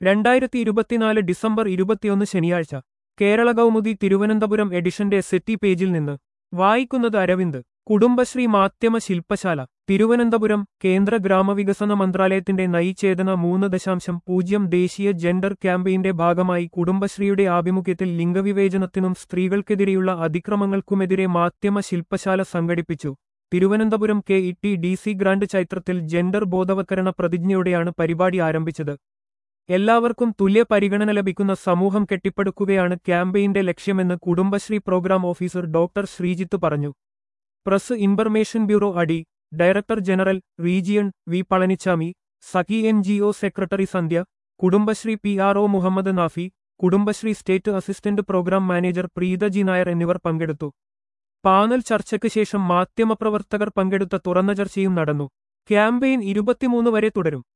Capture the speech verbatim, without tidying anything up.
രണ്ടായിരത്തി ഇരുപത്തിനാല് ഡിസംബർ ഇരുപത്തിയൊന്ന് ശനിയാഴ്ച കേരള കൗമുദി തിരുവനന്തപുരം എഡിഷന്റെ സെറ്റി പേജിൽ നിന്ന് വായിക്കുന്നത് അരവിന്ദ്. കുടുംബശ്രീ മാധ്യമ ശില്പശാല തിരുവനന്തപുരം. കേന്ദ്ര ഗ്രാമവികസന മന്ത്രാലയത്തിന്റെ നയിചേതന മൂന്ന് ദശാംശം പൂജ്യം ദേശീയ ജെൻഡർ ക്യാമ്പയിന്റെ ഭാഗമായി കുടുംബശ്രീയുടെ ആഭിമുഖ്യത്തിൽ ലിംഗവിവേചനത്തിനും സ്ത്രീകൾക്കെതിരെയുള്ള അതിക്രമങ്ങൾക്കുമെതിരെ മാധ്യമ ശില്പശാല സംഘടിപ്പിച്ചു. Thiruvananthapuram K E T D C grand ചൈത്രത്തിൽ ജെൻഡർ ബോധവത്കരണ പ്രതിജ്ഞയോടെയാണ് പരിപാടി ആരംഭിച്ചത്. എല്ലാവർക്കും തുല്യ പരിഗണന ലഭിക്കുന്ന സമൂഹം കെട്ടിപ്പടുക്കുകയാണ് ക്യാമ്പയിന്റെ ലക്ഷ്യമെന്ന് Kudumbashree programme officer doctor Sreejith പറഞ്ഞു. പ്രസ് ഇൻഫർമേഷൻ ബ്യൂറോ അടി director general region V Palanichami, Sakhi N G O secretary Sandhya, Kudumbashree P R O Muhammad Nafi, Kudumbashree state assistant programme manager Preetha G Nair എന്നിവർ പങ്കെടുത്തു. പാനൽ ചർച്ചയ്ക്ക് ശേഷം മാധ്യമപ്രവർത്തകർ പങ്കെടുത്ത തുറന്ന ചർച്ചയും നടന്നു. ക്യാമ്പയിൻ ഇരുപത്തിമൂന്ന് വരെ തുടരും.